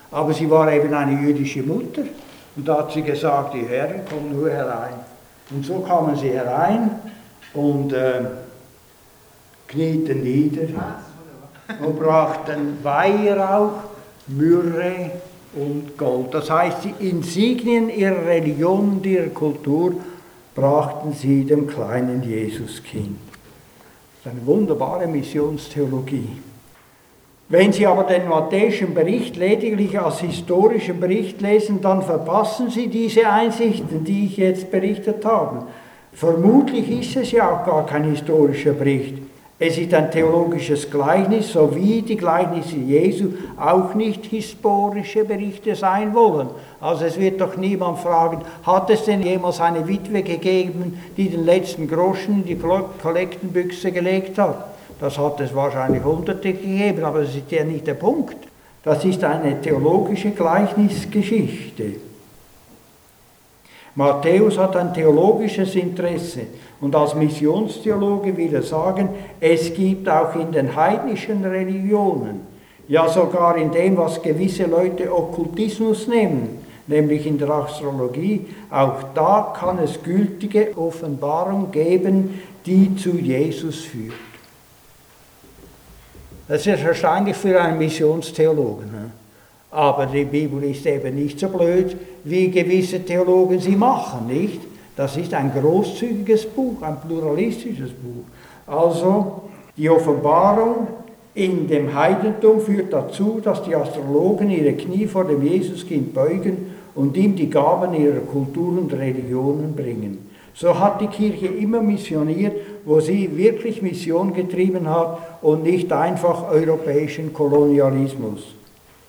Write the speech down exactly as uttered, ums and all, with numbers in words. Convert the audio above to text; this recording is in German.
Aber sie war eben eine jüdische Mutter und da hat sie gesagt, die Herren kommen nur herein. Und so kamen sie herein und äh, knieten nieder und brachten Weihrauch, Myrrhe und Gold. Das heißt, die Insignien ihrer Religion und ihrer Kultur brachten sie dem kleinen Jesuskind. Das ist eine wunderbare Missionstheologie. Wenn Sie aber den matthäischen Bericht lediglich als historischen Bericht lesen, dann verpassen Sie diese Einsichten, die ich jetzt berichtet habe. Vermutlich ist es ja auch gar kein historischer Bericht. Es ist ein theologisches Gleichnis, so wie die Gleichnisse Jesu auch nicht historische Berichte sein wollen. Also es wird doch niemand fragen, hat es denn jemals eine Witwe gegeben, die den letzten Groschen in die Kollektenbüchse gelegt hat? Das hat es wahrscheinlich Hunderte gegeben, aber das ist ja nicht der Punkt. Das ist eine theologische Gleichnisgeschichte. Matthäus hat ein theologisches Interesse und als Missionstheologe will er sagen, es gibt auch in den heidnischen Religionen, ja sogar in dem, was gewisse Leute Okkultismus nennen, nämlich in der Astrologie, auch da kann es gültige Offenbarung geben, die zu Jesus führt. Das ist wahrscheinlich für einen Missionstheologen. Ne? Aber die Bibel ist eben nicht so blöd, wie gewisse Theologen sie machen, nicht? Das ist ein großzügiges Buch, ein pluralistisches Buch. Also, die Offenbarung in dem Heidentum führt dazu, dass die Astrologen ihre Knie vor dem Jesuskind beugen und ihm die Gaben ihrer Kultur und Religionen bringen. So hat die Kirche immer missioniert, wo sie wirklich Mission getrieben hat und nicht einfach europäischen Kolonialismus.